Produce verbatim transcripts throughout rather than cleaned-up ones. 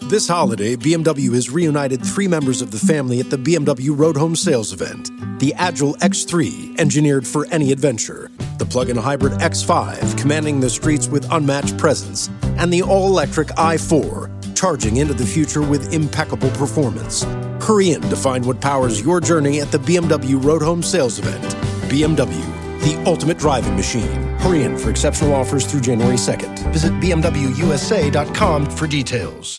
This holiday, B M W has reunited three members of the family at the B M W Road Home Sales event. The Agile X three, engineered for any adventure. The plug-in hybrid X five, commanding the streets with unmatched presence. And the all-electric i four, charging into the future with impeccable performance. Hurry in to find what powers your journey at the B M W Road Home Sales event. B M W, the ultimate driving machine. Hurry in for exceptional offers through January second. Visit B M W U S A dot com for details.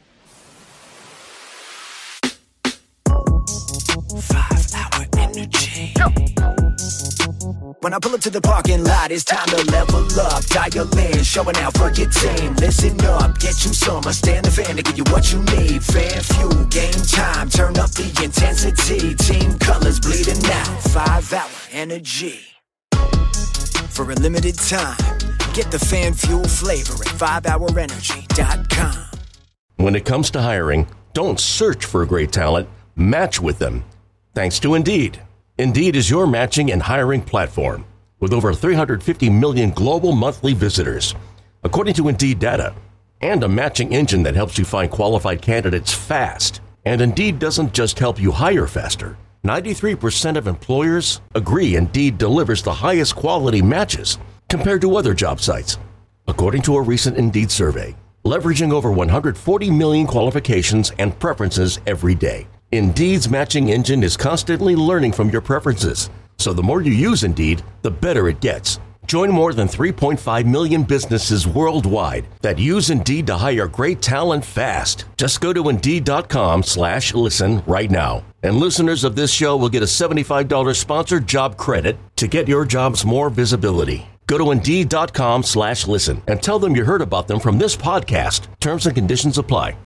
Five-hour energy. When I pull up to the parking lot, it's time to level up. Dial in, showing out for your team. Listen up, get you some. I stand the fan to give you what you need. Fan fuel, game time. Turn up the intensity. Team colors bleeding out. Five-hour energy. For a limited time, get the fan fuel flavor at five hour energy dot com. When it comes to hiring, don't search for great talent, match with them. Thanks to Indeed. Indeed is your matching and hiring platform with over three hundred fifty million global monthly visitors, according to Indeed data, and a matching engine that helps you find qualified candidates fast. And Indeed doesn't just help you hire faster. ninety-three percent of employers agree Indeed delivers the highest quality matches compared to other job sites, according to a recent Indeed survey, leveraging over one hundred forty million qualifications and preferences every day. Indeed's matching engine is constantly learning from your preferences, so the more you use Indeed, the better it gets. Join more than three point five million businesses worldwide that use Indeed to hire great talent fast. Just go to Indeed.com slash listen right now. And listeners of this show will get a seventy-five dollars sponsored job credit to get your jobs more visibility. Go to Indeed.com slash listen and tell them you heard about them from this podcast. Terms and conditions apply.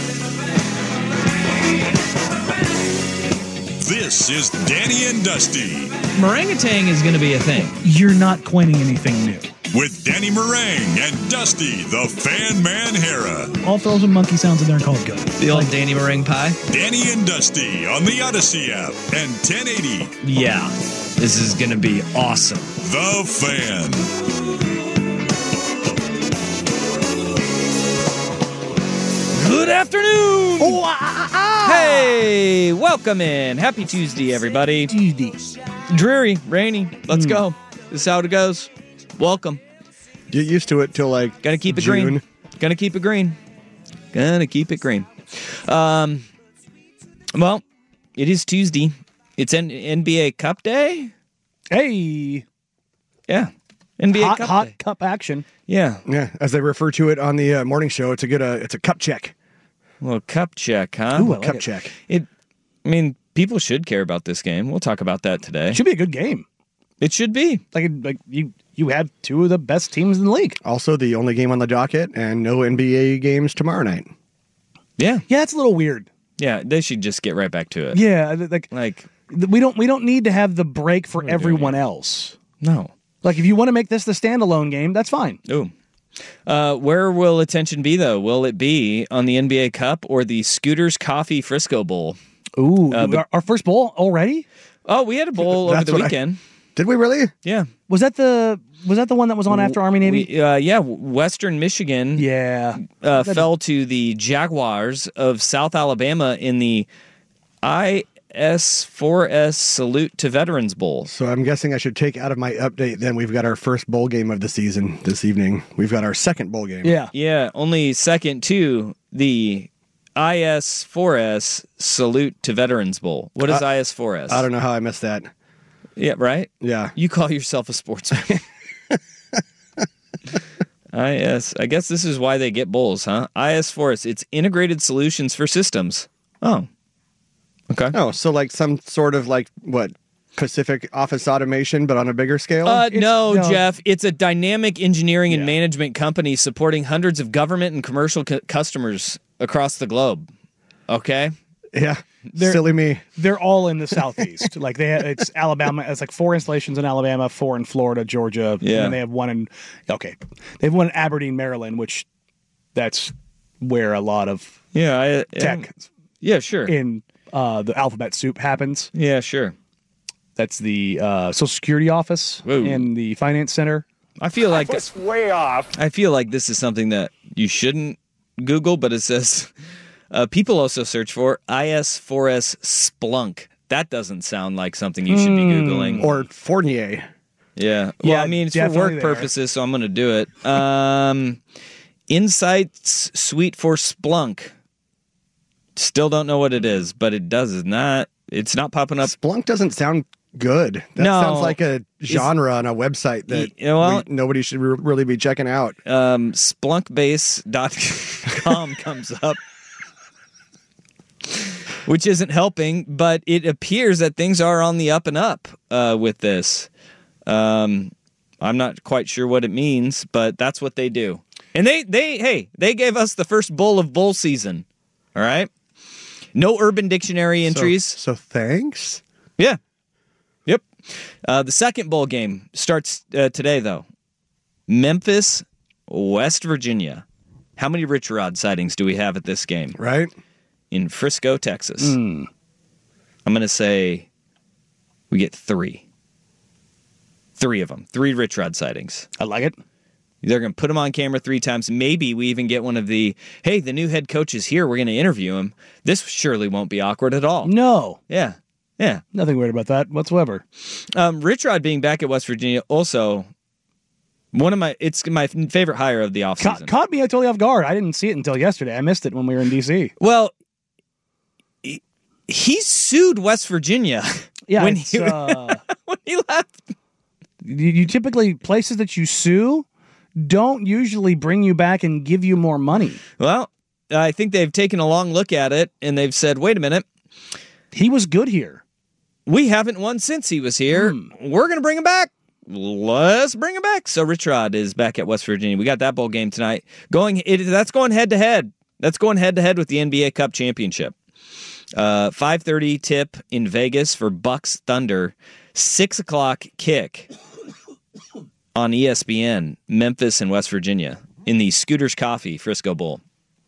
This is Danny and Dusty. Meringatang is going to be a thing. You're not coining anything new. With Danny Meringue and Dusty, the Fan Man Hera. I'll throw some monkey sounds in there and call it good. The old like, Danny Meringue pie. Danny and Dusty on the Odyssey app and ten eighty. Yeah, this is going to be awesome. The Fan. Good afternoon. Oh, ah, ah, ah. Hey, welcome in. Happy Tuesday, everybody. Tuesday. Dreary, rainy. Let's mm. go. This is how it goes. Welcome. Get used to it till like Gonna keep it June. green. Gonna keep it green. Gonna keep it green. Um. Well, it is Tuesday. It's N- NBA Cup Day. Hey. Yeah. N B A hot, Cup hot Day. cup action. Yeah. Yeah, as they refer to it on the uh, morning show, it's a good. Uh, it's a cup check. Well, cup check, huh? Ooh, I like cup it. check. It. I mean, people should care about this game. We'll talk about that today. It should be a good game. It should be. Like, like you, you had two of the best teams in the league. Also, the only game on the docket, and no N B A games tomorrow night. Yeah. Yeah, it's a little weird. Yeah, they should just get right back to it. Yeah, like Like, we don't we don't need to have the break for What are we everyone doing? else. no. Like, if you want to make this the standalone game, that's fine. Ooh. Uh, where will attention be, though? Will it be on the N B A Cup or the Scooters Coffee Frisco Bowl? Ooh, Uh, but- our, our first bowl already? Oh, we had a bowl over That's the what I- weekend. Did we really? Yeah. Was that the was that the one that was on after Army Navy? We, uh, yeah, Western Michigan yeah, uh, That- fell to the Jaguars of South Alabama in the I S four S Salute to Veterans Bowl. So I'm guessing I should take out of my update. Then we've got our first bowl game of the season this evening. We've got our second bowl game. Yeah, Yeah, only second to the I S four S Salute to Veterans Bowl. What is Uh, I S four S? I don't know how I missed that. Yeah, right? Yeah. You call yourself a sportsman. I S. I guess this is why they get bowls, huh? I S four S. It's Integrated Solutions for Systems. Oh. Okay. Oh, so like some sort of like what Pacific Office Automation, but on a bigger scale. Uh, It's- no, no. Jeff. It's a dynamic engineering and Yeah. management company supporting hundreds of government and commercial cu- customers across the globe. Okay? yeah. They're- Silly me. they're all in the southeast. Like they, it's Alabama. It's like four installations in Alabama, four in Florida, Georgia, Yeah. and they have one in. Okay, they have one in Aberdeen, Maryland, which that's where a lot of Yeah. I, tech Yeah, sure. in uh, the alphabet soup happens. Yeah, sure. That's the uh, Social Security office Whoa. and the finance center. I feel like That's way off. I feel like this is something that you shouldn't Google, but it says Uh, people also search for I S four S Splunk. That doesn't sound like something you should be Googling. Or Fournier. Yeah. Well, Yeah, I mean, it's for definitely work there. purposes, so I'm going to do it. Um, Insights Suite for Splunk. Still don't know what it is, but it does not. It's not popping up. Splunk doesn't sound good. That No. sounds like a genre on a website that Y- well- we- nobody should re- really be checking out. Um, Splunkbase dot com comes up, which isn't helping, but it appears that things are on the up and up uh, with this. Um, I'm not quite sure what it means, but that's what they do. And they, they, hey, they gave us the first bowl of bowl season. All right. No Urban Dictionary entries. So, so thanks. Yeah. Yep. Uh, the second bowl game starts uh, today, though. Memphis, West Virginia. How many Rich Rod sightings do we have at this game? Right? In Frisco, Texas. I'm going to say we get three. Three of them. Three Rich Rod sightings. I like it. They're going to put him on camera three times. Maybe we even get one of the, hey, the new head coach is here. We're going to interview him. This surely won't be awkward at all. No, Yeah. Yeah. nothing weird about that whatsoever. Um, Rich Rod being back at West Virginia also one of my it's my favorite hire of the Ca- offseason. caught me totally off guard. I didn't see it until yesterday. I missed it when we were in D C. Well, he, he sued West Virginia Yeah, when it's, he uh, when he left. you, you typically places that you sue don't usually bring you back and give you more money. Well, I think they've taken a long look at it and they've said, "Wait a minute, He was good here. we haven't won since he was here. We're going to bring him back. Let's bring him back." So Rich Rod is back at West Virginia. We got that bowl game tonight. Going, it, that's going head to head. That's going head to head with the N B A Cup championship. Uh, five thirty tip in Vegas for Bucks Thunder. Six o'clock kick on E S P N. Memphis and West Virginia in the Scooters Coffee Frisco Bowl.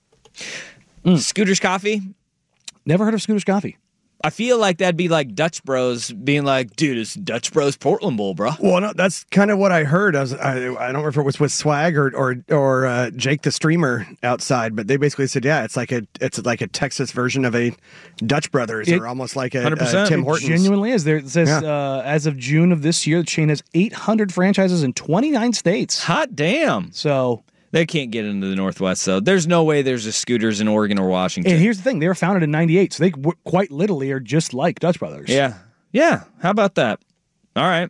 Scooters Coffee. Never heard of Scooter's Coffee. I feel like that'd be like Dutch Bros being like, dude, it's Dutch Bros Portland Bowl, bro. Well, no, that's kind of what I heard. I, was, I, I don't remember if it was with Swag or or, or uh, Jake the streamer outside, but they basically said, yeah, it's like a it's like a Texas version of a Dutch Brothers, It- or almost like a, one hundred percent. a Tim It Hortons. genuinely is. There it says Yeah. uh, as of June of this year, the chain has eight hundred franchises in twenty-nine states. Hot damn. So, They can't get into the Northwest, though. There's no way there's a Scooters in Oregon or Washington. and here's the thing: they were founded in ninety-eight, so they w- quite literally are just like Dutch Brothers. Yeah. Yeah. How about that? All right.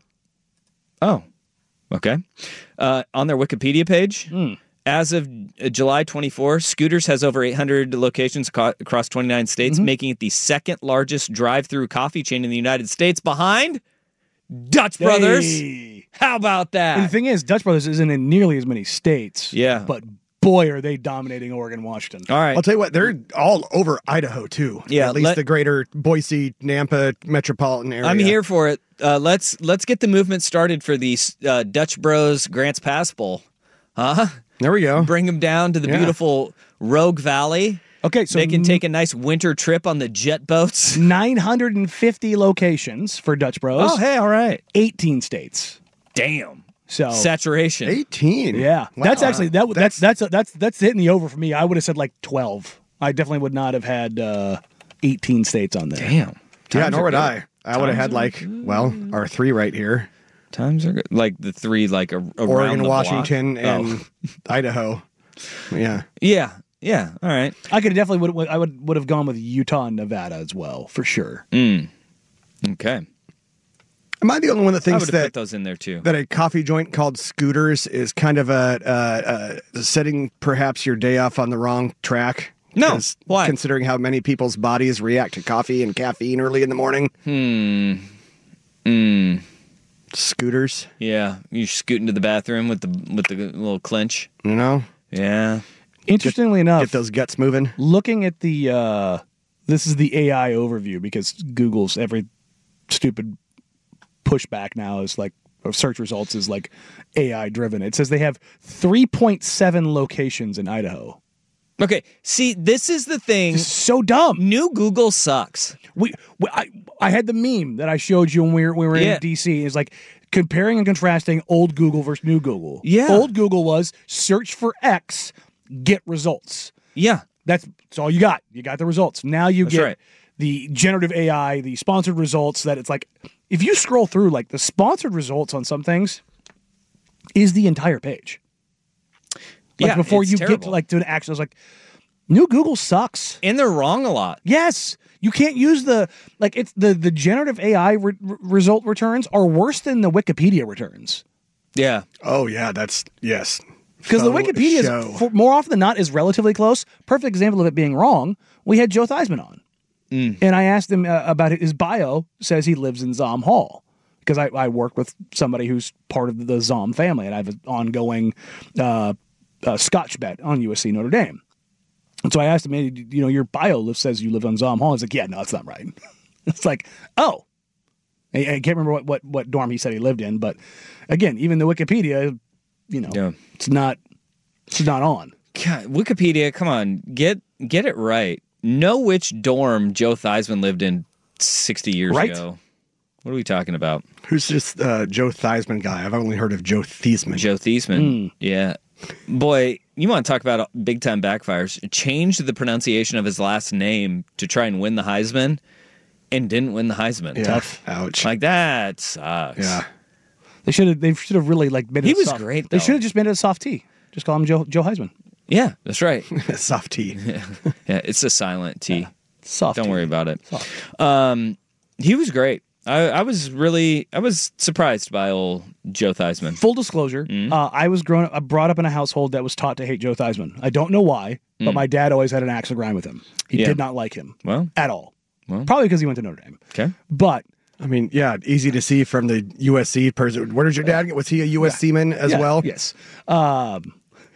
Oh, okay. Uh, on their Wikipedia page, as of uh, July twenty-fourth, Scooters has over eight hundred locations co- across twenty-nine states, making it the second largest drive-through coffee chain in the United States behind Dutch Brothers. Hey. How about that? And the thing is, Dutch Brothers isn't in nearly as many states. Yeah. But boy, are they dominating Oregon, Washington. All right. I'll tell you what, they're all over Idaho too. Yeah, at least let- the greater Boise, Nampa metropolitan area. I'm here for it. Uh, let's let's get the movement started for the uh, Dutch Bros Grants Pass Bowl. Huh? There we go. Bring them down to the Yeah. beautiful Rogue Valley. Okay, so They can take a nice winter trip on the jet boats. nine hundred fifty locations for Dutch Bros. Oh, hey, all right. eighteen states. Damn. So Saturation. eighteen. yeah, Wow. that's actually that. That's that's that's that's hitting the over for me. I would have said like twelve. I definitely would not have had uh, eighteen states on there. Damn. Yeah, Times nor are would good. I. I would have had like, well, our three right here. Times are good. Like the three, like a, around Oregon, the block. Washington, and Oh. Idaho. Yeah. Yeah. Yeah. All right. I could definitely would I would would have gone with Utah and Nevada as well for sure. Okay. Am I the only one that I thinks would have that put those in there too. that a coffee joint called Scooters is kind of a uh, uh, setting perhaps your day off on the wrong track? No. 'Cause Why? Considering how many people's bodies react to coffee and caffeine early in the morning. Hmm. Hmm. Scooters, Yeah. You scoot into the bathroom with the with the little clinch. you know, Yeah. Interestingly enough, get those guts moving. looking at the uh, this is the A I overview because Google's every stupid pushback now is like or search results is like A I driven. It says they have three point seven locations in Idaho. Okay. See, this is the thing. It's so dumb. New Google sucks. We, we I, I had the meme that I showed you when we were, we were Yeah. in D C. It's like comparing and contrasting old Google versus new Google. Yeah. Old Google was search for X, get results. Yeah. That's, that's all you got. You got the results. Now you That's get right. the generative A I, the sponsored results. That it's like, if you scroll through, like the sponsored results on some things is the entire page. Like Yeah, before it's you get terrible. to like to an action, I was like, new Google sucks. And they're wrong a lot. Yes, you can't use the like it's the the generative A I re- re- result returns are worse than the Wikipedia returns Yeah. Oh yeah, that's yes. because the Faux Wikipedia show. is for, more often than not is relatively close. Perfect example of it being wrong. We had Joe Theismann on, and I asked him uh, about it. His bio says he lives in Zom Hall because I, I work with somebody who's part of the Zom family, and I have an ongoing uh, uh, Scotch bet on U S C Notre Dame. And so I asked him, hey, you know, your bio says you live on Zom Hall. He's like, yeah, no, that's not right. It's like, oh. I, I can't remember what, what, what dorm he said he lived in, but again, even the Wikipedia, you know, Yeah. it's not it's not on. God, Wikipedia, come on, get get it right. Know which dorm Joe Theismann lived in sixty years Right. ago. What are we talking about? Who's this uh, Joe Theismann guy? I've only heard of Joe Theismann. Joe Theismann. Hmm. Yeah. Boy, you want to talk about big time backfires. Changed the pronunciation of his last name to try and win the Heisman and didn't win the Heisman. Yeah. Tough. Ouch. Like that sucks. yeah. They should have they should have really like made it He a was soft, great, They though. should have just made it a soft T. Just call him Joe Joe Heisman. Yeah, that's right. Soft tea. Yeah, it's a silent T. Soft Don't T. worry about it. Um, he was great. I, I was really, I was surprised by old Joe Theismann. Full disclosure, Mm-hmm. uh, I was grown up, brought up in a household that was taught to hate Joe Theismann. I don't know why, but my dad always had an axe to grind with him. He Mm. Yeah. did not like him Well, at all. Well. Probably because he went to Notre Dame. okay. But I mean, yeah, easy to see from the U S C person. Where did your dad get? Was he a U S C man as yeah, well? yes. Um,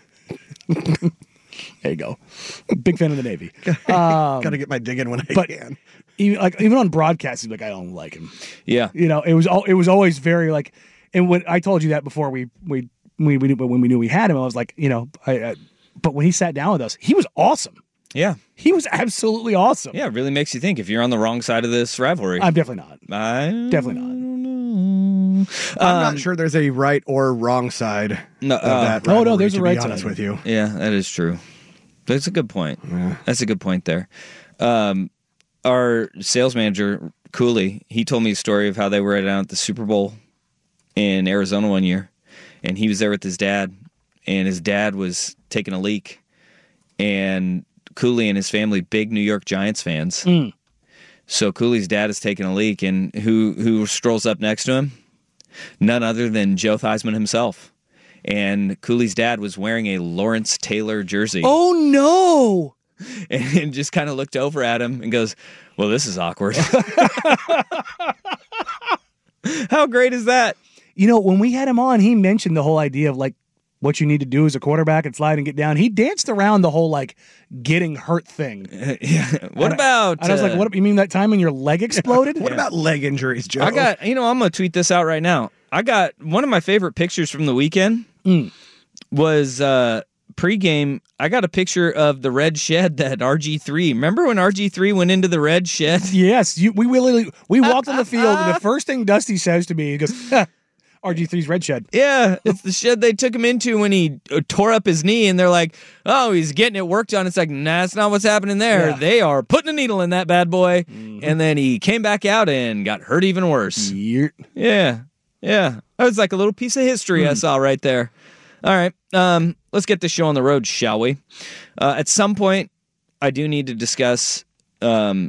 there you go. Big fan of the Navy. Got to get my dig in when I but- can. Even like even on broadcast, he's like, I don't like him. Yeah. You know, it was all it was always very like. And when I told you that before we we we, we knew, when we knew we had him, I was like, you know, I. I but when he sat down with us, he was awesome. Yeah. He was absolutely awesome. Yeah. It really makes you think if you're on the wrong side of this rivalry. I'm definitely not. I Definitely not. not. I'm not sure there's a right or wrong side No, of uh, that. oh, no, rivalry, there's to a right be honest side. with you. Yeah, that is true. That's a good point. That's a good point there. Um, our sales manager, Cooley, he told me a story of how they were down at the Super Bowl in Arizona one year, and he was there with his dad, and his dad was taking a leak, and Cooley and his family, big New York Giants fans. So Cooley's dad is taking a leak, and who who strolls up next to him? None other than Joe Theismann himself. And Cooley's dad was wearing a Lawrence Taylor jersey. Oh no! And just kind of looked over at him and goes, well, this is awkward. How great is that? You know, when we had him on, he mentioned the whole idea of like what you need to do as a quarterback and slide and get down. He danced around the whole like getting hurt thing. Yeah. What And I- about? And I was like, uh, "What? You mean that time when your leg exploded?" What about leg injuries, Joe? I got, you know, I'm going to tweet this out right now. I got one of my favorite pictures from the weekend was uh, pregame. I got a picture of the red shed that R G three. Remember when R G three went into the red shed? Yes, you, we literally we walked on the field, and the first thing Dusty says to me, he goes, "R G three's red shed." Yeah, it's the shed they took him into when he uh, tore up his knee, and they're like, "Oh, he's getting it worked on." It's like, nah, that's not what's happening there. Yeah. They are putting a needle in that bad boy, and then he came back out and got hurt even worse. Yeet. Yeah, yeah, that was like a little piece of history I saw right there. All right, um, let's get this show on the road, shall we? Uh, at some point, I do need to discuss. Um,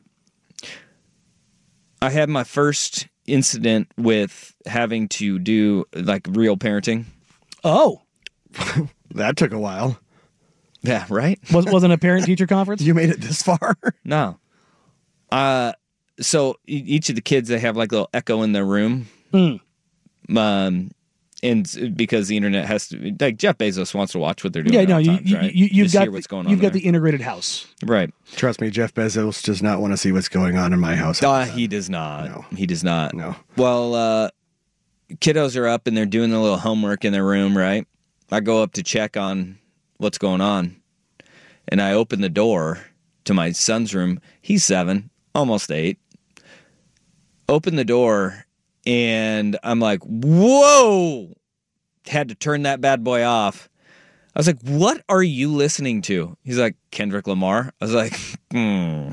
I had my first incident with having to do like real parenting. Oh, That took a while. Yeah, right? was wasn't a parent teacher conference? You made it this far? No. Uh so e- each of the kids, they have like a little echo in their room. Hmm. Um and because the internet has to, like Jeff Bezos wants to watch what they're doing. Yeah, at no, all you, times, you, right? you, you've Just got hear what's going on. you've got there. the integrated house. right. Trust me, Jeff Bezos does not want to see what's going on in my house. Uh, he does not. No. He does not. No. Well, uh, kiddos are up and they're doing a little homework in their room, right? I go up to check on what's going on, and I open the door to my son's room. He's seven, almost eight. Open the door, and I'm like, whoa! Had to turn that bad boy off. I was like, what are you listening to? He's like, Kendrick Lamar. I was like, hmm.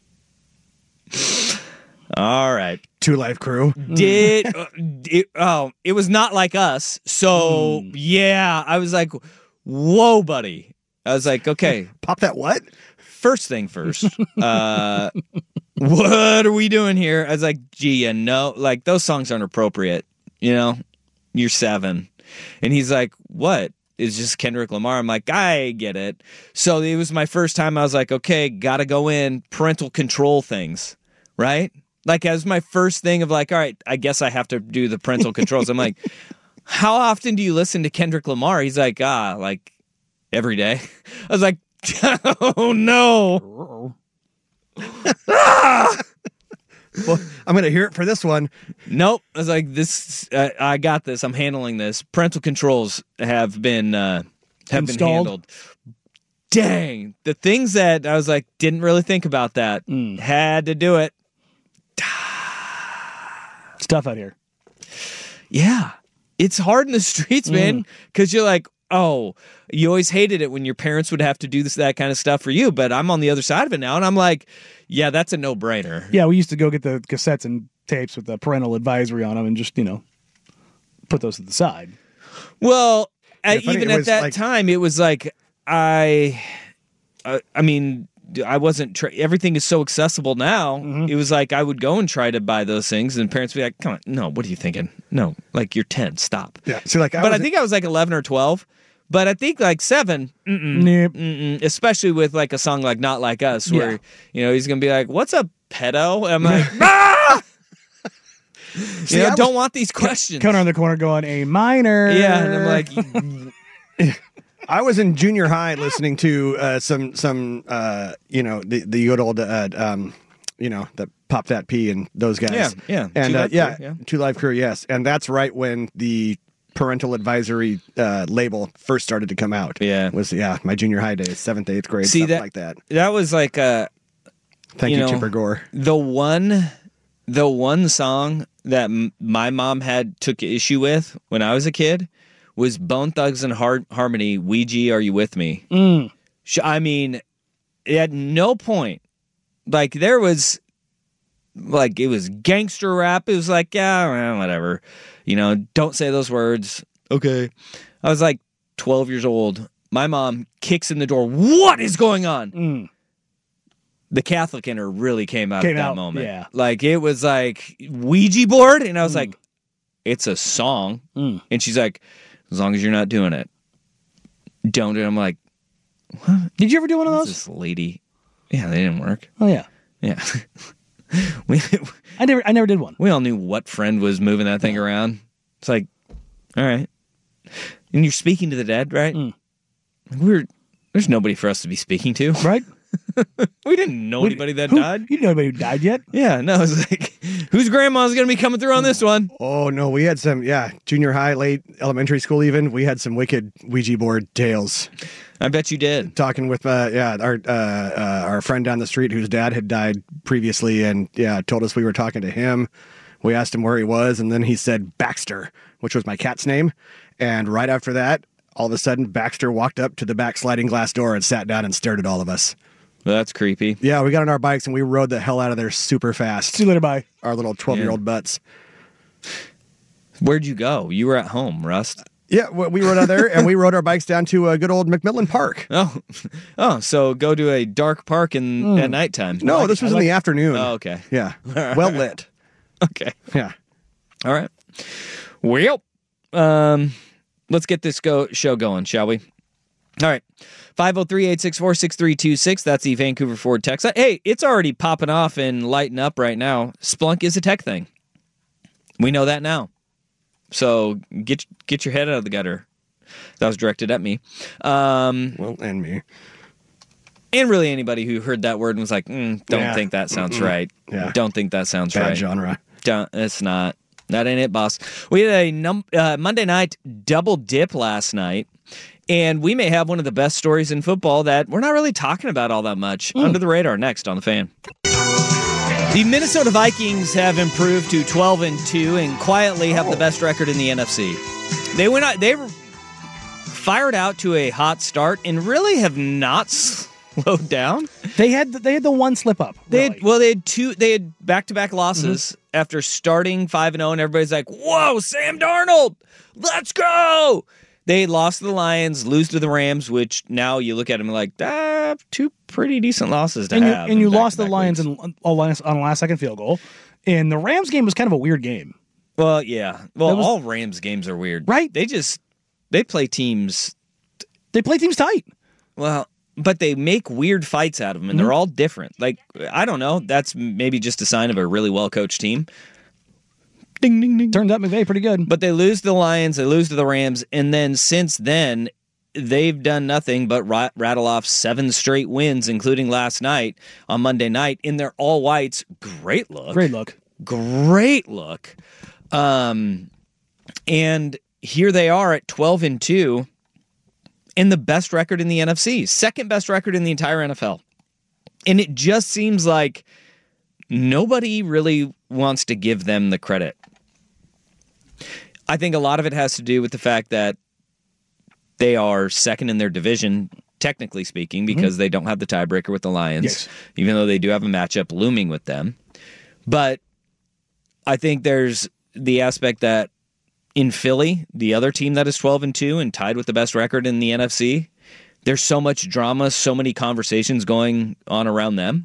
All right. Two Life Crew. Did uh, it, oh, it was Not Like Us. So, mm. yeah, I was like, whoa, buddy. I was like, okay. Pop that what? First thing first. Uh, what are we doing here? I was like, gee, you know, like those songs aren't appropriate. You know, you're seven. And he's like, what? It's just Kendrick Lamar. I'm like, I get it. So it was my first time. I was like, okay, got to go in parental control things, right? Like, as my first thing of like, all right, I guess I have to do the parental controls. I'm like, how often do you listen to Kendrick Lamar? He's like, ah, like every day. I was like, oh no. ah! Well, I'm going to hear it for this one. Nope. I was like, this, uh, I got this. I'm handling this. Parental controls have been, uh, have Installed. been handled. Dang. The things that I was like, didn't really think about that. Mm. Had to do it. It's tough out here. Yeah. It's hard in the streets, man. Because mm. you're like, oh, you always hated it when your parents would have to do this, that kind of stuff for you. But I'm on the other side of it now. And I'm like, yeah, that's a no-brainer. Yeah, we used to go get the cassettes and tapes with the parental advisory on them and just, you know, put those to the side. Well, yeah, at, even at that like... time, it was like, I, uh, I mean, I wasn't, tra- everything is so accessible now. Mm-hmm. It was like I would go and try to buy those things and parents would be like, come on, no, what are you thinking? No, like you're ten, stop. Yeah. So like, I but was... I think I was like eleven or twelve. But I think like seven, mm-mm, nope. mm-mm, especially with like a song like Not Like Us, where, yeah. you know, he's going to be like, what's a pedo? And I'm like, ah! See, you know, I don't was... want these questions. Coming around the corner going, A minor. Yeah, and I'm like... I was in junior high listening to uh, some, some uh, you know, the, the good old, uh, um, you know, the Pop That P and those guys. Yeah, yeah. And Two uh, Life yeah, Crew, yeah, Two Life Crew, yes. And that's right when the parental advisory uh, label first started to come out. Yeah. Was, yeah, my junior high days, seventh, eighth grade, See, stuff that, like that. That was like, uh, Thank you, you, know, Chipper Gore. The one, the one song that m- my mom had took issue with when I was a kid was Bone Thugs and Har- Harmony, Ouija, Are You With Me? Mm. I mean, at no point, like there was, like it was gangster rap. It was like, yeah, well, whatever. You know, don't say those words. Okay. I was like twelve years old. My mom kicks in the door. What is going on? Mm. The Catholic in her really came out came at that out, moment. Yeah. Like it was like Ouija board. And I was mm. like, it's a song. Mm. And she's like, as long as you're not doing it, don't do it. I'm like, what? Did you ever do one of What's those? This lady. Yeah, they didn't work. Oh yeah. Yeah. we I never I never did one. we all knew what friend was moving that thing around. It's like, all right. And you're speaking to the dead, right? Mm. We're there's nobody for us to be speaking to. Right? We didn't know anybody that who, died. You didn't know anybody who died yet? Yeah, no, it's like, whose grandma's going to be coming through on this one? Oh, no, we had some, yeah, junior high, late elementary school even. We had some wicked Ouija board tales. I bet you did. Talking with, uh, yeah, our uh, uh, our friend down the street whose dad had died previously and, yeah, told us we were talking to him. We asked him where he was, and then he said Baxter, which was my cat's name. And right after that, all of a sudden, Baxter walked up to the back sliding glass door and sat down and stared at all of us. Well, that's creepy. Yeah, we got on our bikes and we rode the hell out of there super fast. See you later, bye. Our little twelve-year-old Yeah. butts. Where'd you go? You were at home, Rust. Yeah, well, we rode out there and we rode our bikes down to a good old McMillan Park. Oh, oh, so go to a dark park in Mm. at nighttime. No, this was in the afternoon. Oh, okay. Yeah, well lit. Okay. Yeah. All right. Well, um, let's get this go show going, shall we? All right. five oh three, eight six four, six three two six. That's the Vancouver Ford text. Hey, it's already popping off and lighting up right now. Splunk is a tech thing. We know that now. So get get your head out of the gutter. That was directed at me. Um, Well, and me. and really anybody who heard that word and was like, mm, don't Yeah. think that sounds Mm-mm. right. Yeah. Don't think that sounds Bad right. genre. Don't, it's not. That ain't it, boss. We had a num- uh, Monday night double dip last night, and we may have one of the best stories in football that we're not really talking about all that much. Mm. Under the radar, next on The Fan. The Minnesota Vikings have improved to twelve and two and quietly have Oh. the best record in the N F C. They went out, they were fired out to a hot start and really have not slowed down. They had the, they had the one slip up. They Really. had, well, they had two. They had back to back losses mm-hmm. after starting five and zero, and everybody's like, "Whoa, Sam Darnold, let's go!" They lost to the Lions, lose to the Rams, which now you look at them like, ah, two pretty decent losses to and you, have. And you lost the Lions weeks. in, on a last second field goal. And the Rams game was kind of a weird game. Well, yeah. Well, was, all Rams games are weird. Right. They just, they play teams. They play teams tight. Well, but they make weird fights out of them, and mm-hmm. they're all different. Like, I don't know. That's maybe just a sign of a really well-coached team. Ding, ding, ding. Turned out McVay pretty good. But they lose to the Lions, they lose to the Rams, and then since then, they've done nothing but rat- rattle off seven straight wins, including last night on Monday night, in their all-whites. Great look. Great look. Great look. Um, and here they are at twelve and two, and the best record in the N F C, second best record in the entire N F L. And it just seems like nobody really wants to give them the credit. I think a lot of it has to do with the fact that they are second in their division, technically speaking, because mm-hmm. they don't have the tiebreaker with the Lions, yes. even though they do have a matchup looming with them. But I think there's the aspect that in Philly, the other team that is twelve and two and tied with the best record in the N F C, there's so much drama, so many conversations going on around them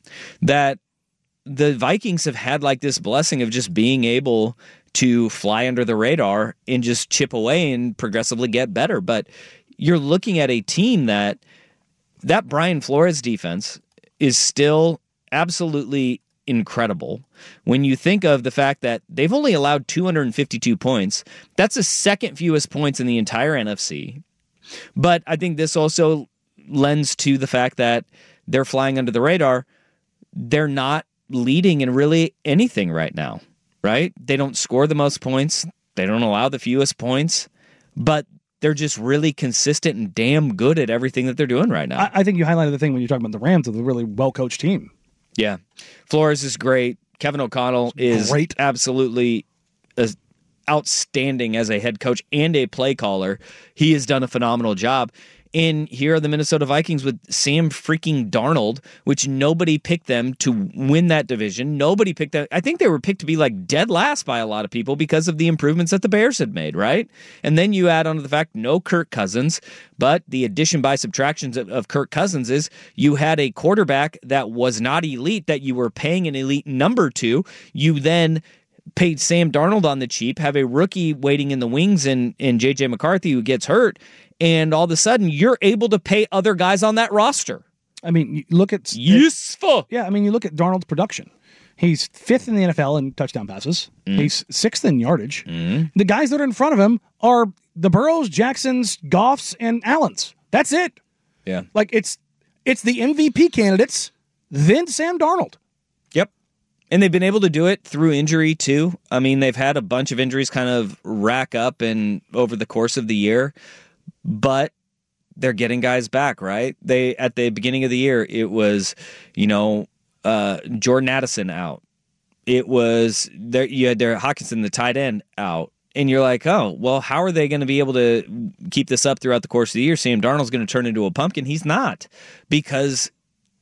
that the Vikings have had like this blessing of just being able to fly under the radar and just chip away and progressively get better. But you're looking at a team that that Brian Flores defense is still absolutely incredible. When you think of the fact that they've only allowed two hundred fifty-two points, that's the second fewest points in the entire N F C. But I think this also lends to the fact that they're flying under the radar. They're not leading in really anything right now, right? They don't score the most points. They don't allow the fewest points, but they're just really consistent and damn good at everything that they're doing right now. I, I think you highlighted the thing when you're talking about the Rams of a really well-coached team. Yeah. Flores is great. Kevin O'Connell is great. absolutely as outstanding as a head coach and a play caller. He has done a phenomenal job. And here are the Minnesota Vikings with Sam freaking Darnold, which nobody picked them to win that division. Nobody picked that. I think they were picked to be like dead last by a lot of people because of the improvements that the Bears had made, right? And then you add on to the fact no Kirk Cousins, but the addition by subtractions of, of Kirk Cousins is you had a quarterback that was not elite that you were paying an elite number to. You then paid Sam Darnold on the cheap, have a rookie waiting in the wings in, in J J McCarthy who gets hurt, and all of a sudden you're able to pay other guys on that roster. I mean, you look at... Useful. Yeah, I mean, you look at Darnold's production. He's fifth in the N F L in touchdown passes. Mm. He's sixth in yardage. Mm. The guys that are in front of him are the Burrows, Jacksons, Goffs, and Allens. That's it. Yeah. Like, it's it's the M V P candidates, then Sam Darnold. Yep. And they've been able to do it through injury, too. I mean, they've had a bunch of injuries kind of rack up and over the course of the year, but they're getting guys back, right? They at the beginning of the year, it was, you know, uh, Jordan Addison out. It was, there. you had their Hawkinson, the tight end, out. And you're like, oh, well, how are they going to be able to keep this up throughout the course of the year? Sam Darnold's going to turn into a pumpkin. He's not, because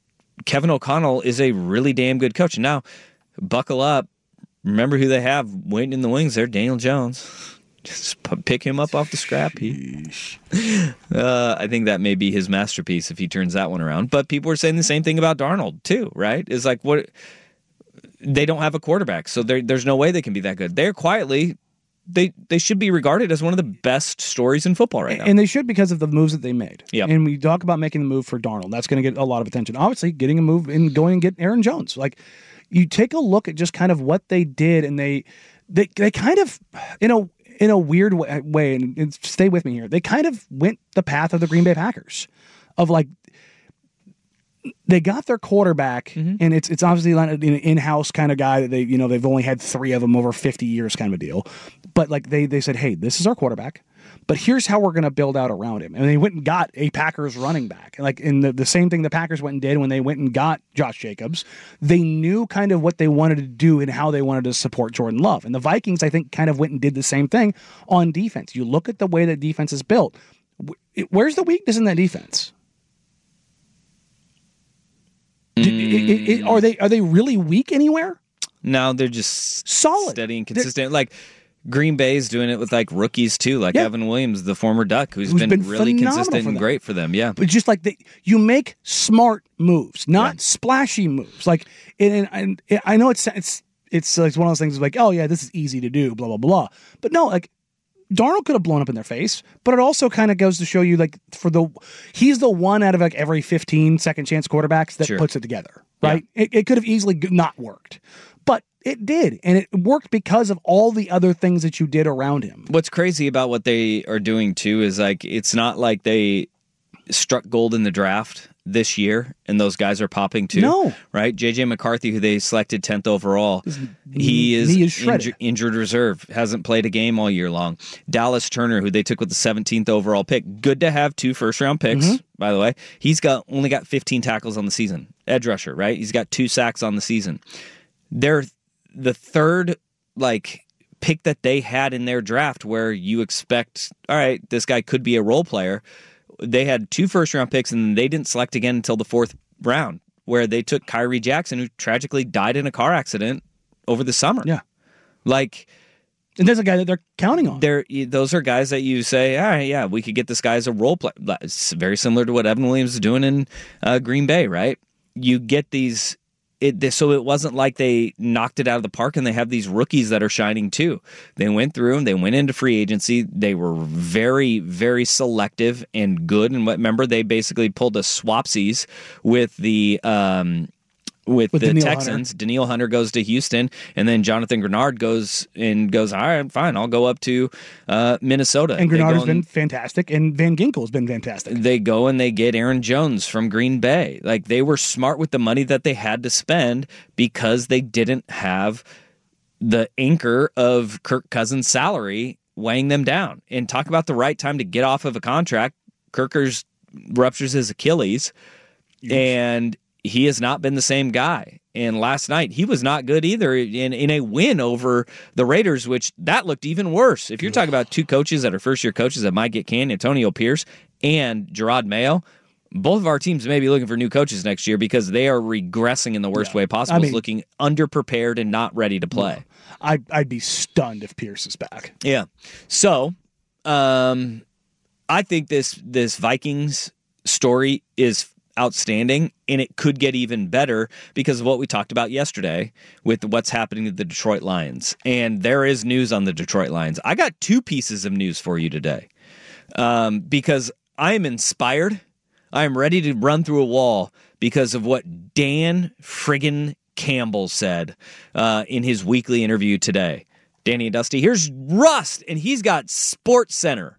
Kevin O'Connell is a really damn good coach. And now, buckle up. Remember who they have waiting in the wings there, Daniel Jones. Just pick him up off the scrap heap. Uh, I think that may be his masterpiece if he turns that one around. But people are saying the same thing about Darnold, too, right? It's like, what? They don't have a quarterback, so there's no way they can be that good. They're quietly... They they should be regarded as one of the best stories in football right now. And they should, because of the moves that they made. Yep. And we talk about making the move for Darnold. That's going to get a lot of attention. Obviously, getting a move and going and get Aaron Jones. Like, you take a look at just kind of what they did, and they they they kind of, in a in a weird way, and, and stay with me here, they kind of went the path of the Green Bay Packers, of like, they got their quarterback, mm-hmm. and it's it's obviously like an in-house kind of guy that they, you know, they've only had three of them over fifty years kind of a deal. But like they they said, hey, this is our quarterback, but here's how we're going to build out around him. And they went and got a Packers running back. Like in the, the same thing the Packers went and did when they went and got Josh Jacobs. They knew kind of what they wanted to do and how they wanted to support Jordan Love. And the Vikings, I think, kind of went and did the same thing on defense. You look at the way that defense is built. Where's the weakness in that defense? Mm. Do, it, it, are they are they really weak anywhere? No, they're just solid, steady and consistent. They're, like Green Bay's doing it with like rookies too, like yeah. Evan Williams, the former Duck, who's, who's been, been really consistent and great for them. Yeah, but just like they, you make smart moves, not yeah. splashy moves. Like, and, and, and I know it's it's it's like one of those things like, oh yeah, this is easy to do, blah blah blah. But no, like. Darnold could have blown up in their face, but it also kind of goes to show you, like, for the he's the one out of like every fifteen second chance quarterbacks that sure. puts it together, right? Yeah. It, it could have easily not worked, but it did, and it worked because of all the other things that you did around him. What's crazy about what they are doing too is like it's not like they struck gold in the draft this year, and those guys are popping too. No. Right? J J McCarthy, who they selected tenth overall, His he is, is inju- injured reserve, hasn't played a game all year long. Dallas Turner, who they took with the seventeenth overall pick, good to have two first-round picks, mm-hmm. by the way. He's got only got fifteen tackles on the season. Edge rusher, right? He's got two sacks on the season. They're the third, like, pick that they had in their draft where you expect, all right, this guy could be a role player. They had two first-round picks, and they didn't select again until the fourth round, where they took Kyrie Jackson, who tragically died in a car accident over the summer. Yeah. Like... And there's a guy that they're counting on. They're, those are guys that you say, all right, yeah, we could get this guy as a role player. It's very similar to what Evan Williams is doing in uh, Green Bay, right? You get these... It, so it wasn't like they knocked it out of the park, and they have these rookies that are shining too. They went through them. They went into free agency. They were very, very selective and good. And remember, they basically pulled a swapsies with the um, with, with the Danielle Texans. Hunter. Danielle Hunter goes to Houston, and then Jonathan Grenard goes and goes, all right, fine, I'll go up to uh, Minnesota. And Grenard has been fantastic, and Van Ginkel has been fantastic. They go and they get Aaron Jones from Green Bay. Like, they were smart with the money that they had to spend because they didn't have the anchor of Kirk Cousins' salary weighing them down. And talk about the right time to get off of a contract. Kirkers ruptures his Achilles, yes. and he has not been the same guy. And last night, he was not good either in, in a win over the Raiders, which that looked even worse. If you're talking about two coaches that are first-year coaches that might get canned, Antonio Pierce and Gerard Mayo, both of our teams may be looking for new coaches next year because they are regressing in the worst yeah. way possible, I mean, looking underprepared and not ready to play. I'd, I'd be stunned if Pierce is back. Yeah. So, um, I think this this Vikings story is outstanding, and it could get even better because of what we talked about yesterday with what's happening to the Detroit Lions. And there is news on the Detroit Lions. I got two pieces of news for you today um, because I am inspired. I am ready to run through a wall because of what Dan friggin' Campbell said uh, in his weekly interview today. Danny and Dusty, here's Rust, and he's got Sports Center.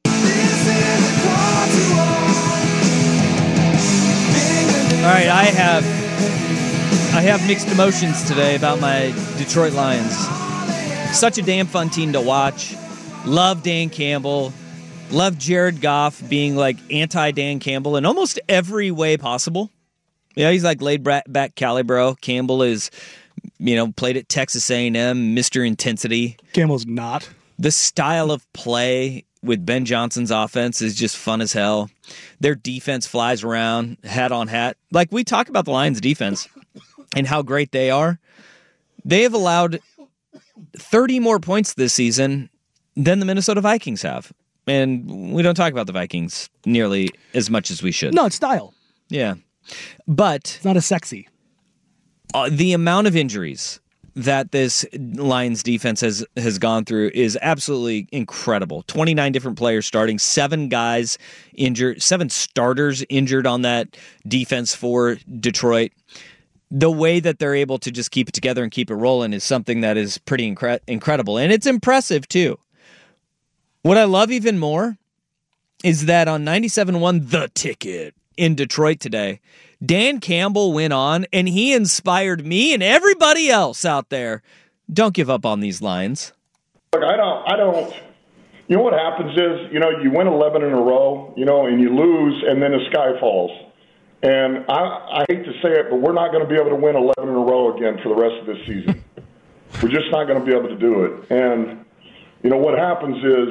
All right, I have I have mixed emotions today about my Detroit Lions. Such a damn fun team to watch. Love Dan Campbell. Love Jared Goff being like anti-Dan Campbell in almost every way possible. Yeah, he's like laid back caliber. Campbell is, you know, played at Texas A and M, Mister Intensity. Campbell's not. The style of play with Ben Johnson's offense is just fun as hell. Their defense flies around, hat on hat. Like we talk about the Lions' defense and how great they are. They have allowed thirty more points this season than the Minnesota Vikings have. And we don't talk about the Vikings nearly as much as we should. No, it's style. Yeah. But it's not as sexy. Uh, the amount of injuries that this Lions defense has has gone through is absolutely incredible. twenty-nine different players starting, seven guys injured, seven starters injured on that defense for Detroit. The way that they're able to just keep it together and keep it rolling is something that is pretty incre- incredible. And it's impressive, too. What I love even more is that on ninety-seven point one The Ticket in Detroit today, Dan Campbell went on and he inspired me and everybody else out there. Don't give up on these Lions. Look, I don't, I don't, you know what happens is, you know, you win eleven in a row, you know, and you lose and then the sky falls. And I, I hate to say it, but we're not going to be able to win eleven in a row again for the rest of this season. We're just not going to be able to do it. And, you know, what happens is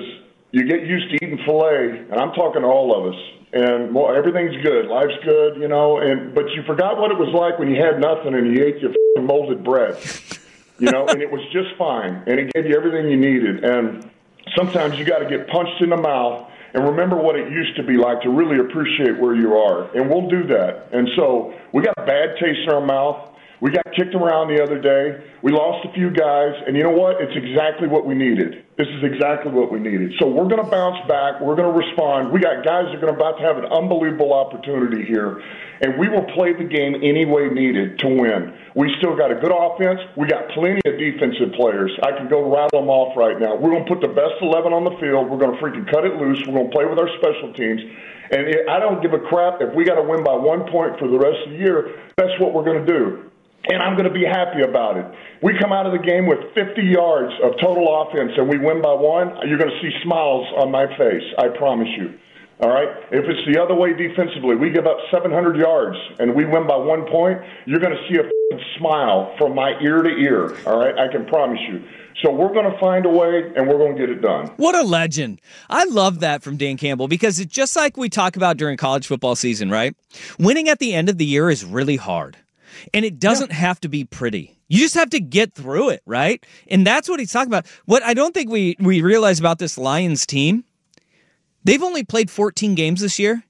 you get used to eating filet, and I'm talking to all of us. And well, everything's good, life's good, you know. And but you forgot what it was like when you had nothing and you ate your f***ing molded bread, you know. And it was just fine, and it gave you everything you needed. And sometimes you got to get punched in the mouth and remember what it used to be like to really appreciate where you are. And we'll do that. And so we got a bad taste in our mouth. We got kicked around the other day. We lost a few guys, and you know what? It's exactly what we needed. This is exactly what we needed. So we're going to bounce back. We're going to respond. We got guys that are going to about to have an unbelievable opportunity here, and we will play the game any way needed to win. We still got a good offense. We got plenty of defensive players. I can go rattle them off right now. We're going to put the best eleven on the field. We're going to freaking cut it loose. We're going to play with our special teams. And I don't give a crap if we got to win by one point for the rest of the year. That's what we're going to do. And I'm going to be happy about it. We come out of the game with fifty yards of total offense and we win by one, you're going to see smiles on my face, I promise you. All right? If it's the other way defensively, we give up seven hundred yards and we win by one point, you're going to see a f***ing smile from my ear to ear. All right? I can promise you. So we're going to find a way, and we're going to get it done. What a legend. I love that from Dan Campbell because it's just like we talk about during college football season, right? Winning at the end of the year is really hard. And it doesn't yeah. have to be pretty. You just have to get through it, right? And that's what he's talking about. What I don't think we, we realize about this Lions team, they've only played fourteen games this year.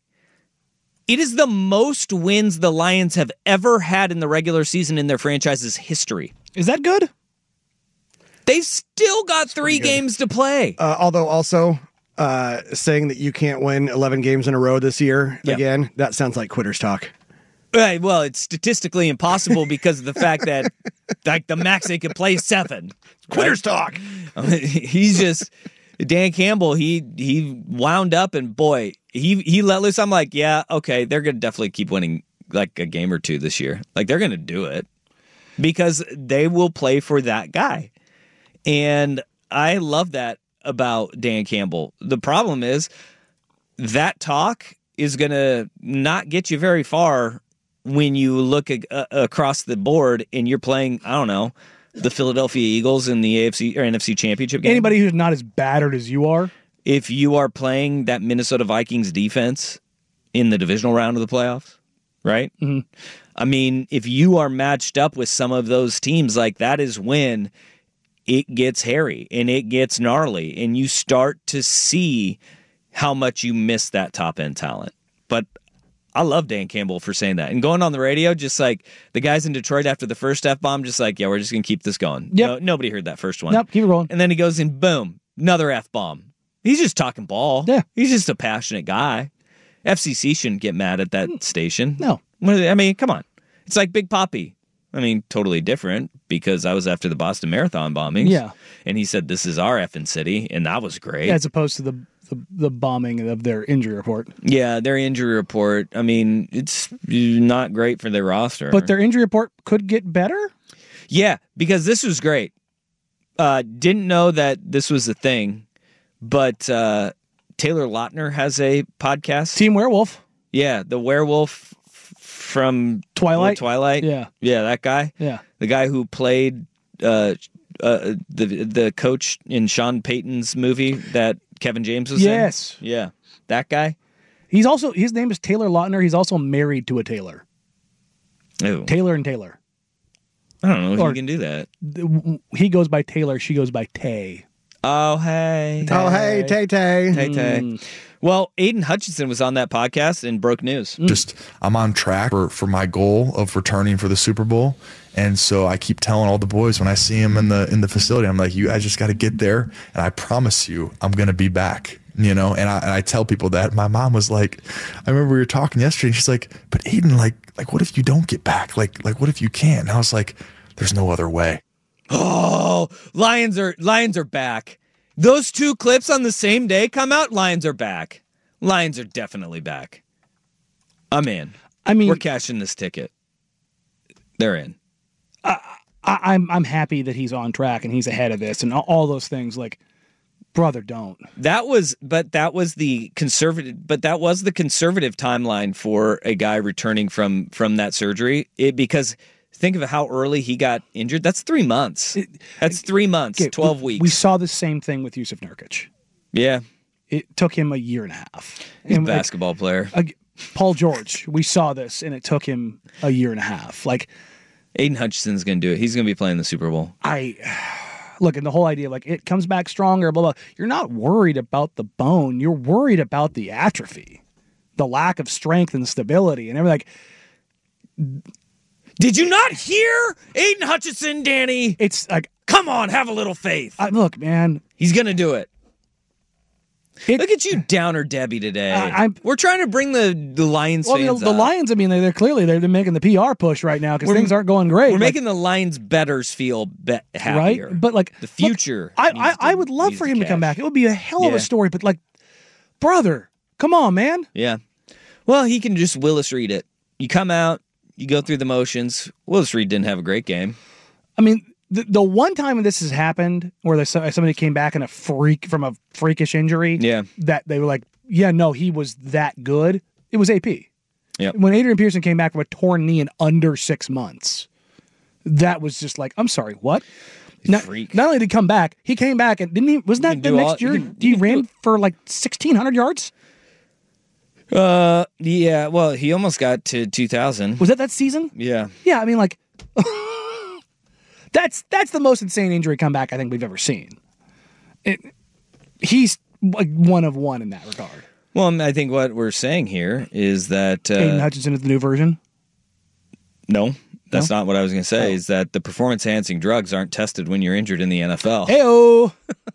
It is the most wins the Lions have ever had in the regular season in their franchise's history. Is that good? They've still got that's three games to play. Uh, although also uh, saying that you can't win eleven games in a row this year, yep. again, that sounds like quitters talk. Right, well, it's statistically impossible because of the fact that, like, the max they could play is seven. Quitters talk. I mean, he's just Dan Campbell. He he wound up and boy, he he let loose. I'm like, yeah, okay, they're gonna definitely keep winning like a game or two this year. Like they're gonna do it because they will play for that guy, and I love that about Dan Campbell. The problem is that talk is gonna not get you very far. When you look a, uh, across the board and you're playing, I don't know, the Philadelphia Eagles in the A F C or N F C Championship game. Anybody who's not as battered as you are. If you are playing that Minnesota Vikings defense in the divisional round of the playoffs, right? Mm-hmm. I mean, if you are matched up with some of those teams, like that is when it gets hairy and it gets gnarly and you start to see how much you miss that top-end talent. But I love Dan Campbell for saying that. And going on the radio, just like the guys in Detroit after the first F-bomb, just like, yeah, we're just going to keep this going. Yep. No, nobody heard that first one. Nope, keep it rolling. And then he goes in, boom, another F-bomb. He's just talking ball. Yeah. He's just a passionate guy. F C C shouldn't get mad at that station. No. I mean, come on. It's like Big Papi. I mean, totally different because I was after the Boston Marathon bombings. Yeah. And he said, this is our effing city, and that was great. As opposed to the The, the bombing of their injury report. Yeah, their injury report. I mean, it's not great for their roster. But their injury report could get better? Yeah, because this was great. Uh, didn't know that this was a thing, but uh, Taylor Lautner has a podcast. Team Werewolf. Yeah, the werewolf f- from Twilight. Twilight. Yeah. Yeah, that guy. Yeah. The guy who played uh, uh, the the coach in Sean Payton's movie that Kevin James was yes. in? Yeah. That guy? He's also, his name is Taylor Lautner. He's also married to a Taylor. Ooh. Taylor and Taylor. I don't know if or, you can do that. He goes by Taylor. She goes by Tay. Oh, hey. Oh, hey, Tay Tay. Tay Tay. Mm. Well, Aiden Hutchinson was on that podcast and broke news. Mm. Just, I'm on track for, for my goal of returning for the Super Bowl. And so I keep telling all the boys when I see him in the in the facility, I'm like, you guys just got to get there. And I promise you, I'm going to be back, you know? And I, and I tell people that. My mom was like, I remember we were talking yesterday and she's like, but Aiden, like, like what if you don't get back? Like, like what if you can't? And I was like, there's no other way. Oh, Lions are Lions are back. Those two clips on the same day come out, Lions are back. Lions are definitely back. I'm in. I mean, we're cashing this ticket. They're in. I, I, I'm I'm happy that he's on track and he's ahead of this and all, all those things. Like, brother, don't. That was, but that was the conservative. But that was the conservative timeline for a guy returning from from that surgery. It because think of how early he got injured. That's three months. That's three months. Okay, twelve we, weeks. We saw the same thing with Yusuf Nurkic. Yeah. it took him a year and a half. He's a And, like, basketball player. uh, Paul George, we saw this, and it took him a year and a half. Like, Aiden Hutchinson's going to do it. He's going to be playing the Super Bowl. I look, and the whole idea, like, it comes back stronger, blah, blah. You're not worried about the bone. You're worried about the atrophy, the lack of strength and stability, and everything. Like, did you not hear Aiden Hutchinson, Danny? it's like, Come on, have a little faith. I, look, man. He's going to do it. It, Look at you, Downer Debbie, today. I- I'm- We're trying to bring the, the Lions Well, fans the, the up. Lions, I mean, they're, they're clearly they're making the P R push right now because We're- things aren't going great. We're Like, making the Lions betters feel be- happier. right, but like the look, future. I needs I, to- I would love needs for him to come cash. back. It would be a hell of Yeah. a story. But like, brother, come on, man. Yeah. Well, he can just Willis Reed it. You come out, you go through the motions. Willis Reed didn't have a great game. I mean, the, the one time this has happened where there's some- somebody came back in a freak from a freakish injury, Yeah. that they were like, yeah, no, he was that good. It was A P. Yep. When Adrian Peterson came back from a torn knee in under six months, that was just like, I'm sorry, what? Not, freak. not only did he come back, he came back and didn't he? Wasn't You that can the do next all- year? you can- he you can ran do- for like sixteen hundred yards. Uh, yeah. Well, he almost got to two thousand. Was that that season? Yeah. Yeah, I mean, like, that's that's the most insane injury comeback I think we've ever seen. It, he's like one of one in that regard. Well, I think what we're saying here is that uh, Aiden Hutchinson is the new version. no, that's No? not what I was going to say. Oh. Is that the performance-enhancing drugs aren't tested when you're injured in the N F L? Heyo.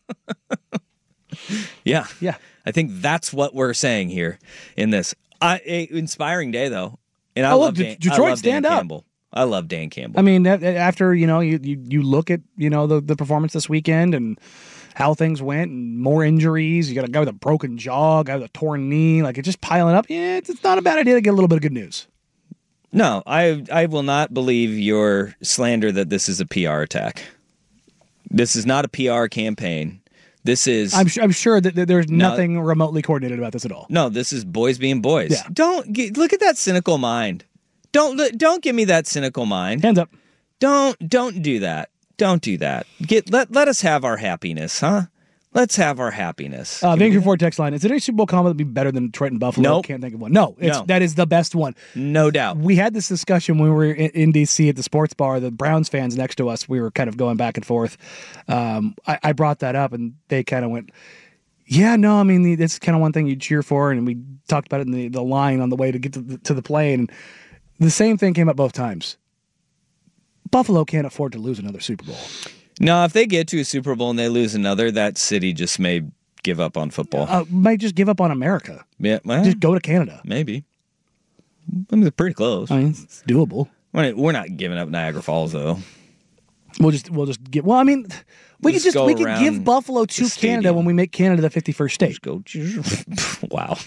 Yeah, Yeah. I think that's what we're saying here in this. I, a, inspiring day though, and I Oh, love look, Dan, De- Detroit, I love stand Dan up. Campbell. I love Dan Campbell. I mean, a- a- after you know, you, you you look at you know the, the performance this weekend and how things went, and more injuries. You got a guy with a broken jaw, a guy with a torn knee. Like it's just piling up. Yeah, it's, it's not a bad idea to get a little bit of good news. no, I I will not believe your slander that this is a P R attack. This is not a P R campaign. This is I'm sure I'm sure that, that there's No. nothing remotely coordinated about this at all. no. This is boys being boys. Yeah. Don't get, look at that cynical mind. Don't look- don't give me that cynical mind. Hands up. Don't don't do that. Don't do that. Get let let us have our happiness, huh? Let's have our happiness. Uh, Can we Vancouver do Ford text line. Is there any Super Bowl combo that'd be better than Detroit and Buffalo? Nope. Can't think of one. No, it's, No. that is the best one. that? No doubt. We had this discussion when we were in, in D C at the sports bar. The Browns fans next to us, we were kind of going back and forth. Um, I, I brought that up, and they kind of went, "Yeah, no, I mean, the, it's kind of one thing you cheer for." And we talked about it in the, the line on the way to get to the, to the plane. And the same thing came up both times. Buffalo can't afford to lose another Super Bowl. No, if they get to a Super Bowl and they lose another, that city just may give up on football. Uh, might just give up on America. yeah, well, Just go to Canada. maybe. I mean, they're pretty close. I mean, it's doable. We're not- we're not giving up Niagara Falls though. We'll just we'll just get. Well, I mean, we Just could just go we could around give Buffalo the to Canada stadium. when we make Canada the fifty-first state. Just go. Wow.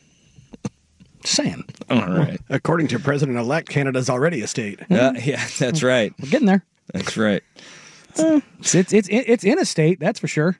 Just saying, All right. According to President-elect, Canada's already a state. Uh, yeah, that's right. we're getting there. That's right. It's it's it's, it's in a state, that's for sure.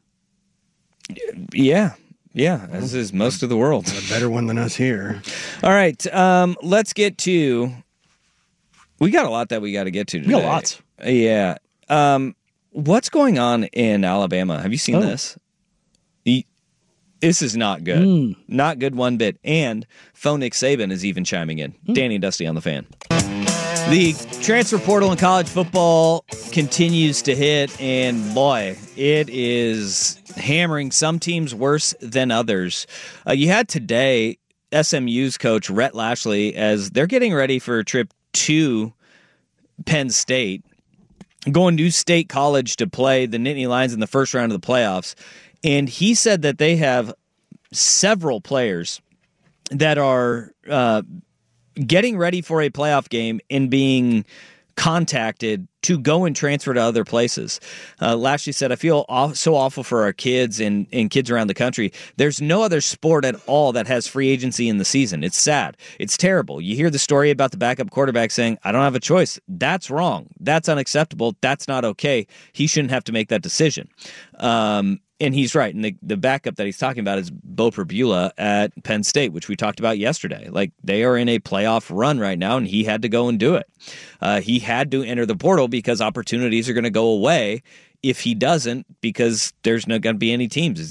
Yeah. Yeah, as is most of the world. A better one than us here. All right, um, let's get to. We got a lot that we got to get to today. We got lots. Yeah. Um, what's going on in Alabama? Have you seen Oh. this? The- This is not good. Mm. Not good one bit. And Phone Nick Saban is even chiming in. Mm. Danny and Dusty on the Fan. The transfer portal in college football continues to hit, and boy, it is hammering some teams worse than others. Uh, you had today S M U's coach Rhett Lashley as they're getting ready for a trip to Penn State, going to State College to play the Nittany Lions in the first round of the playoffs. And he said that they have several players that are uh, getting ready for a playoff game and being contacted to go and transfer to other places. Uh, Lashley said, I feel aw- so awful for our kids and, and kids around the country. There's no other sport at all that has free agency in the season. It's sad. It's terrible. You hear the story about the backup quarterback saying, I don't have a choice. That's wrong. That's unacceptable. That's not okay. He shouldn't have to make that decision. Um, And he's right. And the, the backup that he's talking about is Bo Perbula at Penn State, which we talked about yesterday. Like, they are in a playoff run right now, and he had to go and do it. Uh, he had to enter the portal because opportunities are going to go away if he doesn't, because there's not going to be any teams. It's,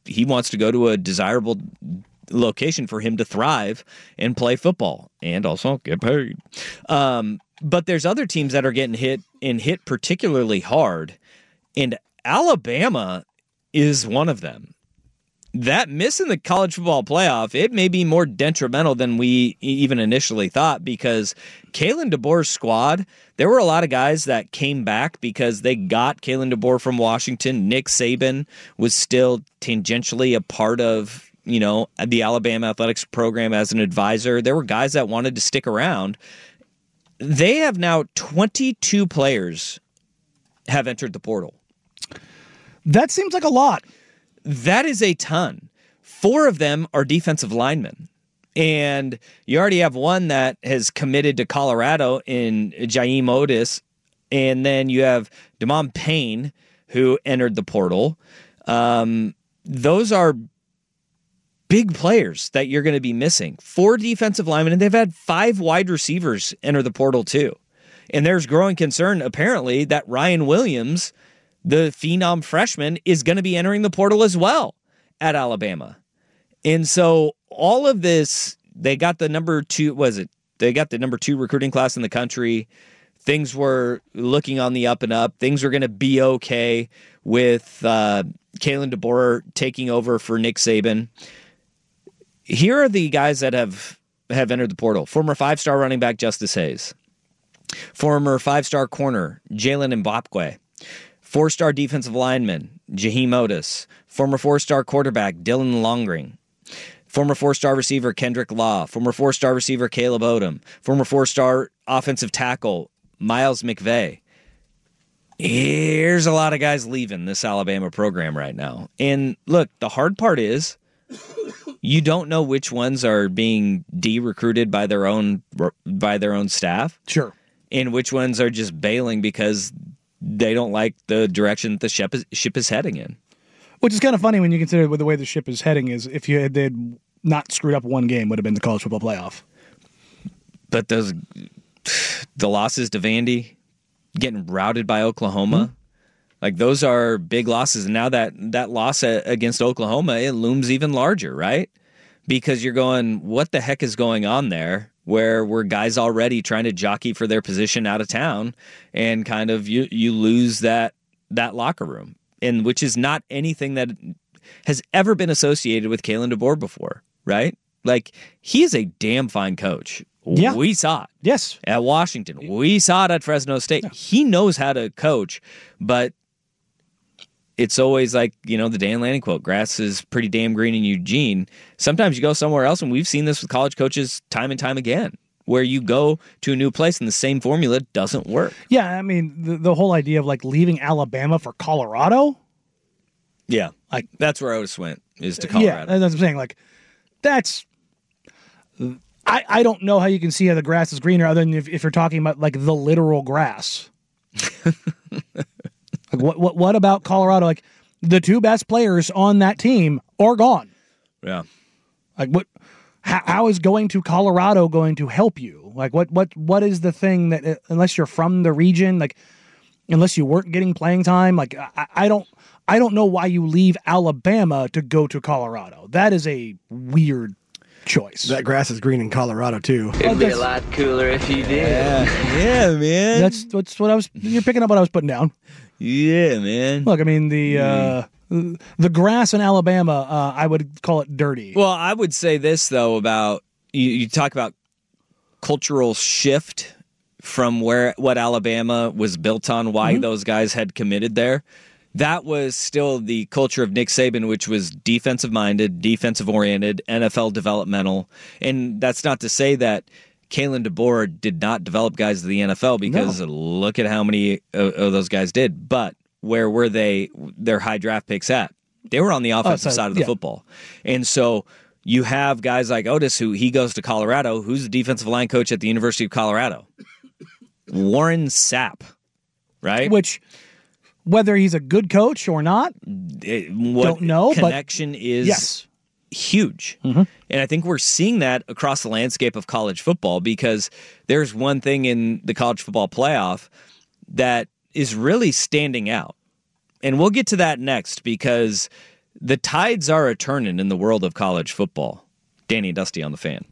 he wants to go to a desirable location for him to thrive and play football and also get paid. Um, but there's other teams that are getting hit and hit particularly hard, and Alabama is one of them. That miss in the college football playoff, it may be more detrimental than we even initially thought, because Kalen DeBoer's squad, there were a lot of guys that came back because they got Kalen DeBoer from Washington. Nick Saban was still tangentially a part of, you know, the Alabama athletics program as an advisor. There were guys that wanted to stick around. They have now twenty-two players have entered the portal. That seems like a lot. That is a ton. Four of them are defensive linemen. And you already have one that has committed to Colorado in Jaheim Otis. And then you have Damon Payne, who entered the portal. Um, those are big players that you're going to be missing. Four defensive linemen, and they've had five wide receivers enter the portal too. And there's growing concern, apparently, that Ryan Williams, the phenom freshman, is going to be entering the portal as well at Alabama. And so all of this, they got the number two, was it? They got the number two recruiting class in the country. Things were looking on the up and up. Things were going to be okay with uh, Kalen DeBoer taking over for Nick Saban. Here are the guys that have, have entered the portal. Former five-star running back Justice Hayes. Former five-star corner Jalen Mbapwe. Four-star defensive lineman Jaheim Otis. Former four-star quarterback Dylan Longring. Former four-star receiver Kendrick Law. Former four-star receiver Caleb Odom. Former four-star offensive tackle Miles McVay. Here's a lot of guys leaving this Alabama program right now. And look, the hard part is you don't know which ones are being de-recruited by their own by their own staff. Sure. And which ones are just bailing because they don't like the direction that the ship is, ship is heading in. Which is kind of funny when you consider the way the ship is heading is if you had they'd not screwed up one game would have been the college football playoff. But those the losses to Vandy, getting routed by Oklahoma, mm-hmm. like those are big losses. And now that that loss against Oklahoma, it looms even larger, right? Because you're going, what the heck is going on there? Where were guys already trying to jockey for their position out of town, and kind of you you lose that that locker room, and which is not anything that has ever been associated with Kalen DeBoer before, right? Like, he is a damn fine coach. Yeah. We saw it. Yes. At Washington. We saw it at Fresno State. Yeah. He knows how to coach, but it's always like, you know, the Dan Lanning quote, grass is pretty damn green in Eugene. Sometimes you go somewhere else, and we've seen this with college coaches time and time again, where you go to a new place and the same formula doesn't work. Yeah, I mean, the, the whole idea of, like, leaving Alabama for Colorado? Yeah, like that's where Otis went, is to Colorado. Yeah, that's what I'm saying. Like, that's... I, I don't know how you can see how the grass is greener other than if, if you're talking about, like, the literal grass. Like, what, what what about Colorado? Like, the two best players on that team are gone. Yeah. Like, what? How, how is going to Colorado going to help you? Like, what what what is the thing that, uh, unless you're from the region, like, unless you weren't getting playing time, like, I, I don't I don't know why you leave Alabama to go to Colorado. That is a weird choice. That grass is green in Colorado too. It'd be a lot cooler if you did. Yeah, yeah, man. That's that's what I was. You're picking up what I was putting down. Yeah, man. Look, I mean, the uh, the grass in Alabama, uh, I would call it dirty. Well, I would say this, though, about you, you talk about cultural shift from where what Alabama was built on, why mm-hmm. those guys had committed there. That was still the culture of Nick Saban, which was defensive-minded, defensive-oriented, N F L developmental. And that's not to say that Kalen DeBoer did not develop guys to the N F L, because no. look at how many of, of those guys did. But where were they, their high draft picks at? They were on the offensive oh, side of the yeah. football. And so you have guys like Otis, who he goes to Colorado, who's the defensive line coach at the University of Colorado. Warren Sapp, right? Which, whether he's a good coach or not, it, what don't know. Connection but is yes. huge. Mm-hmm. And I think we're seeing that across the landscape of college football, because there's one thing in the college football playoff that is really standing out. And we'll get to that next, because the tides are a turning in the world of college football. Danny and Dusty on the Fan.